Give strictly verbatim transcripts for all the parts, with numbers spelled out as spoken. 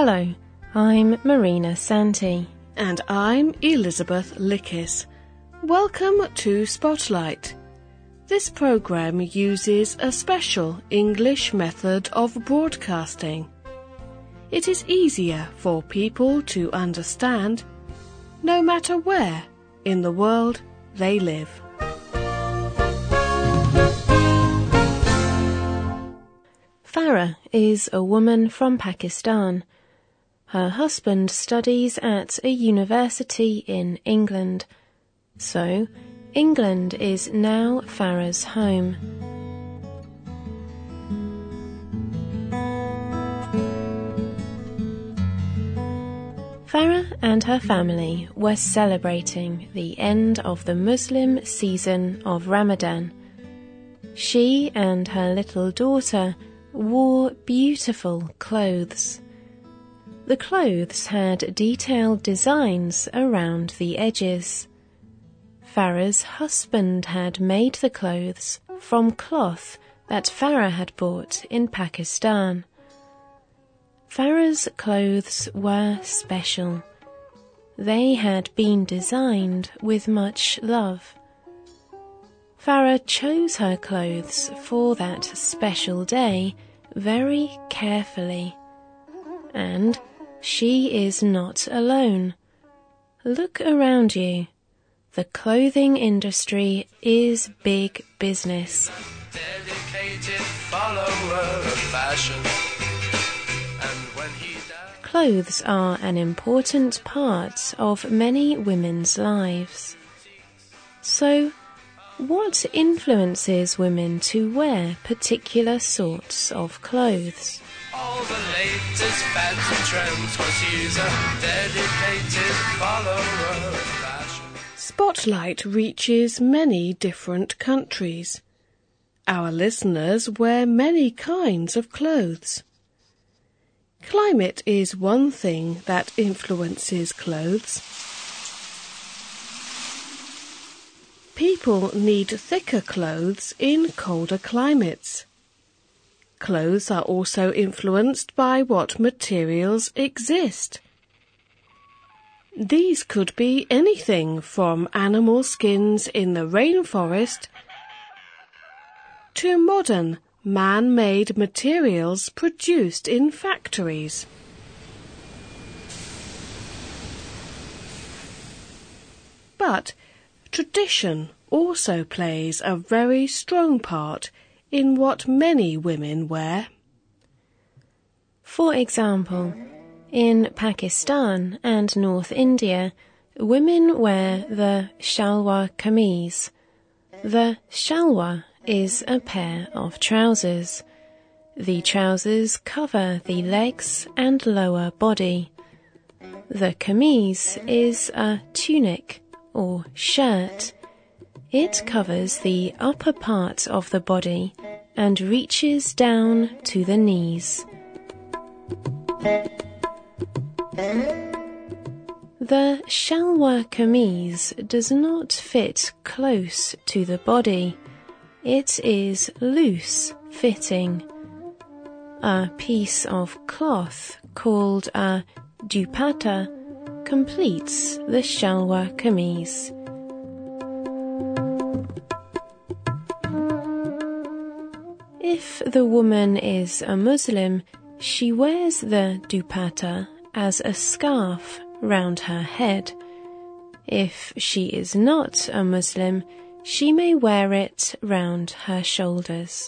Hello, I'm Marina Santi. And I'm Elizabeth Lickis. Welcome to Spotlight. This programme uses a special English method of broadcasting. It is easier for people to understand, no matter where in the world they live. Farah is a woman from Pakistan. Her husband studies at a university in England. So, England is now Farah's home. Farah and her family were celebrating the end of the Muslim season of Ramadan. She and her little daughter wore beautiful clothes. The clothes had detailed designs around the edges. Farah's husband had made the clothes from cloth that Farah had bought in Pakistan. Farah's clothes were special. They had been designed with much love. Farah chose her clothes for that special day very carefully. And she is not alone. Look around you. The clothing industry is big business. Dedicated follower of fashion. And when he died... Clothes are an important part of many women's lives. So, what influences women to wear particular sorts of clothes? All the latest fads and trends, 'cause he's a dedicated follower of fashion. Spotlight reaches many different countries. Our listeners wear many kinds of clothes. Climate is one thing that influences clothes. People need thicker clothes in colder climates. Clothes are also influenced by what materials exist. These could be anything from animal skins in the rainforest to modern man-made materials produced in factories. But tradition also plays a very strong part in what many women wear. For example, in Pakistan and North India, women wear the shalwar kameez. The shalwar is a pair of trousers. The trousers cover the legs and lower body. The kameez is a tunic or shirt. It covers the upper part of the body and reaches down to the knees. The shalwar kameez does not fit close to the body. It is loose fitting. A piece of cloth called a dupatta completes the shalwar kameez. If the woman is a Muslim, she wears the dupatta as a scarf round her head. If she is not a Muslim, she may wear it round her shoulders.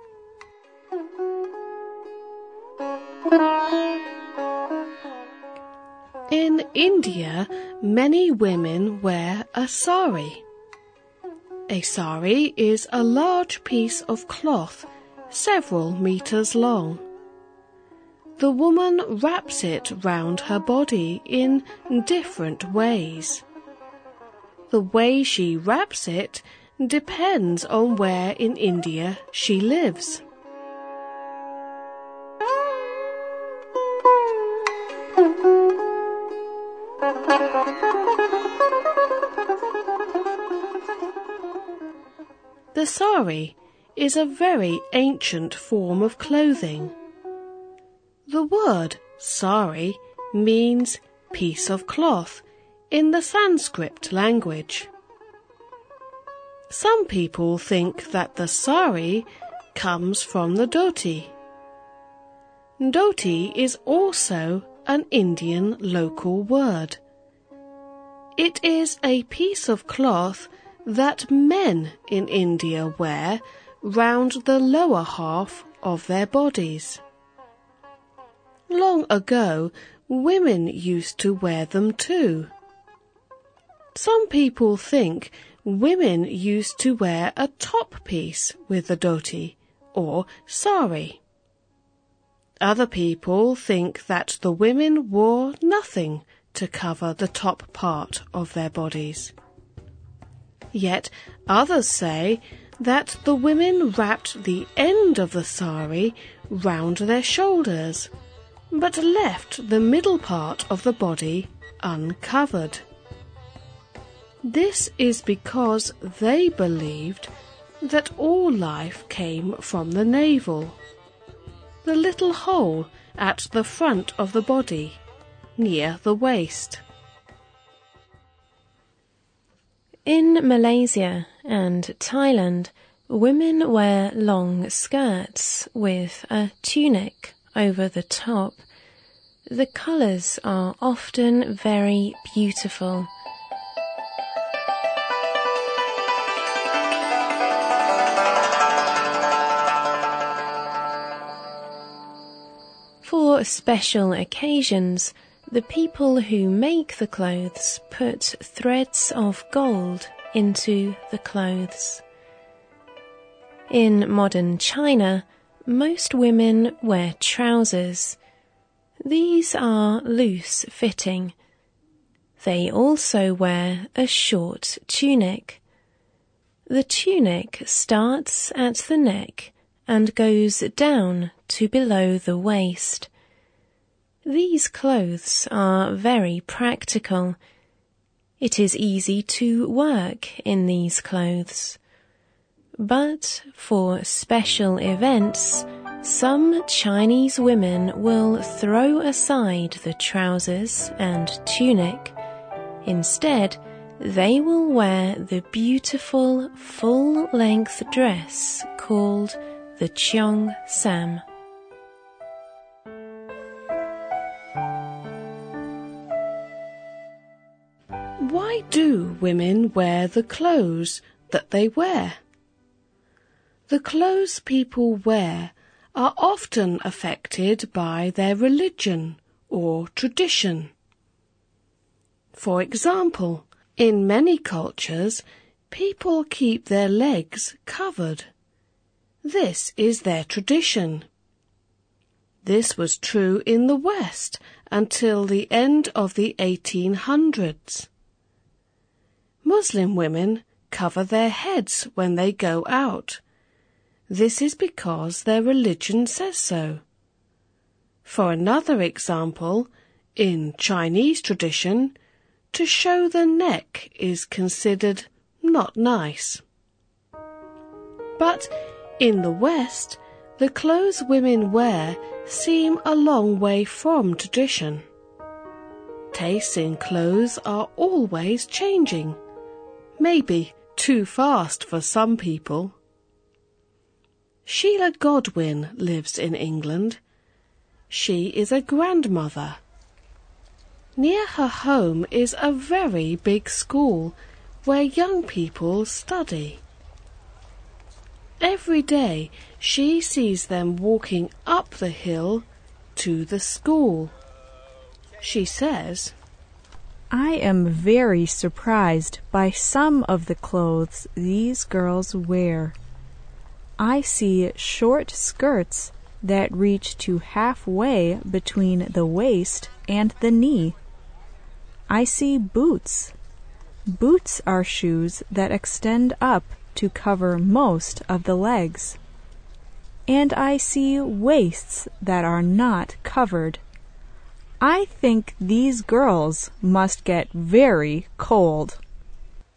In India, many women wear a sari. A sari is a large piece of cloth several meters long. The woman wraps it round her body in different ways. The way she wraps it depends on where in India she lives. The sari is a very ancient form of clothing. The word sari means piece of cloth in the Sanskrit language. Some people think that the sari comes from the dhoti. Dhoti is also an Indian local word. It is a piece of cloth that men in India wear round the lower half of their bodies. Long ago, women used to wear them too. Some people think women used to wear a top piece with the dhoti or sari. Other people think that the women wore nothing to cover the top part of their bodies. Yet others say that the women wrapped the end of the sari round their shoulders, but left the middle part of the body uncovered. This is because they believed that all life came from the navel, the little hole at the front of the body, near the waist. In Malaysia and Thailand, women wear long skirts with a tunic over the top. The colours are often very beautiful. For special occasions, the people who make the clothes put threads of gold into the clothes. In modern China, most women wear trousers. These are loose-fitting. They also wear a short tunic. The tunic starts at the neck and goes down to below the waist. These clothes are very practical. It is easy to work in these clothes. But for special events, some Chinese women will throw aside the trousers and tunic. Instead, they will wear the beautiful full-length dress called the Cheong Sam. Why do women wear the clothes that they wear? The clothes people wear are often affected by their religion or tradition. For example, in many cultures, people keep their legs covered. This is their tradition. This was true in the West until the end of the eighteen hundreds. Muslim women cover their heads when they go out. This is because their religion says so. For another example, in Chinese tradition, to show the neck is considered not nice. But in the West, the clothes women wear seem a long way from tradition. Tastes in clothes are always changing, maybe too fast for some people. Sheila Godwin lives in England. She is a grandmother. Near her home is a very big school where young people study. Every day she sees them walking up the hill to the school. She says, I am very surprised by some of the clothes these girls wear. I see short skirts that reach to halfway between the waist and the knee. I see boots. Boots are shoes that extend up to cover most of the legs. And I see waists that are not covered. I think these girls must get very cold.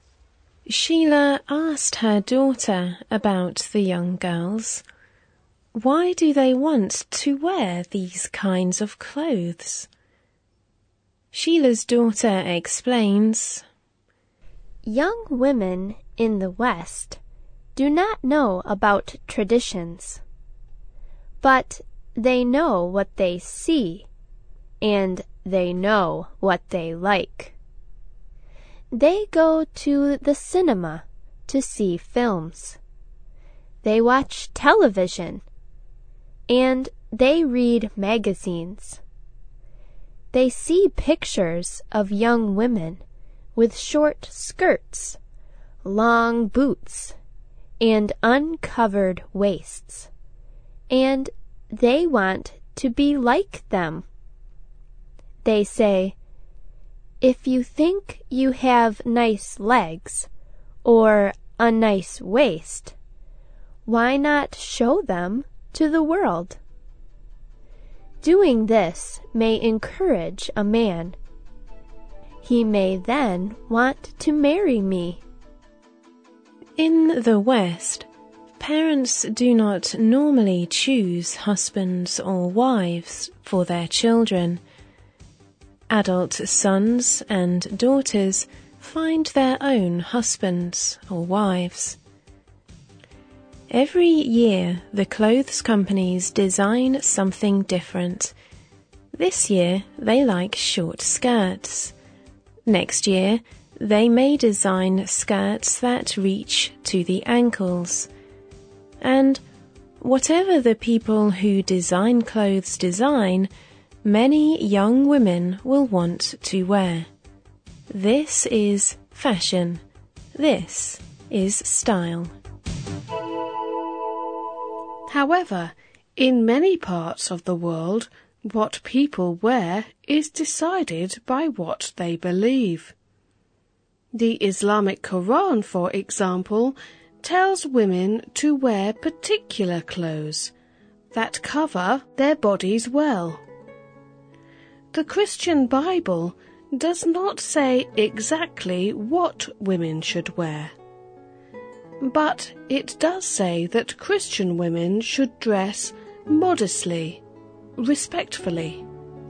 Sheila asked her daughter about the young girls. Why do they want to wear these kinds of clothes? Sheila's daughter explains, Young women in the West do not know about traditions, but they know what they see, and they know what they like. They go to the cinema to see films. They watch television, and they read magazines. They see pictures of young women with short skirts, long boots, and uncovered waists, and they want to be like them. They say, if you think you have nice legs or a nice waist, why not show them to the world? Doing this may encourage a man. He may then want to marry me. In the West, parents do not normally choose husbands or wives for their children. Adult sons and daughters find their own husbands or wives. Every year, the clothes companies design something different. This year, they like short skirts. Next year, they may design skirts that reach to the ankles. And whatever the people who design clothes design, many young women will want to wear. This is fashion. This is style. However, in many parts of the world, what people wear is decided by what they believe. The Islamic Quran, for example, tells women to wear particular clothes that cover their bodies well. The Christian Bible does not say exactly what women should wear, but it does say that Christian women should dress modestly, respectfully.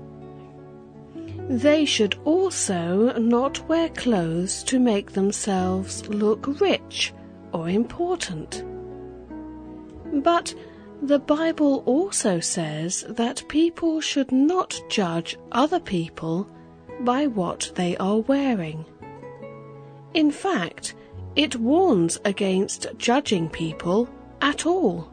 They should also not wear clothes to make themselves look rich or important. But the Bible also says that people should not judge other people by what they are wearing. In fact, it warns against judging people at all.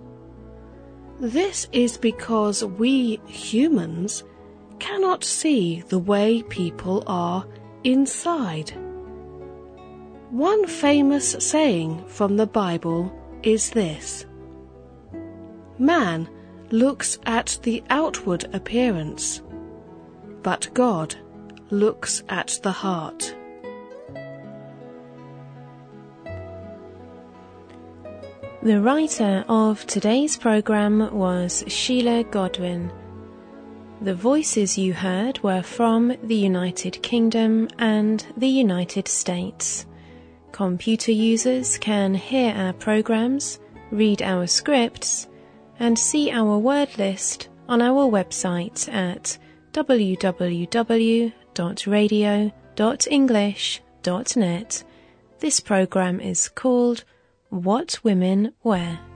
This is because we humans cannot see the way people are inside. One famous saying from the Bible is this: Man looks at the outward appearance, but God looks at the heart. The writer of today's program was Sheila Godwin. The voices you heard were from the United Kingdom and the United States. Computer users can hear our programs, read our scripts, and see our word list on our website at w w w dot radio dot english dot net. This program is called What Women Wear.